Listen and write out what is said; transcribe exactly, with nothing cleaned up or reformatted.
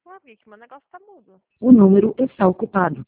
Pô, Vicky, meu negócio tá mudo. O número está ocupado.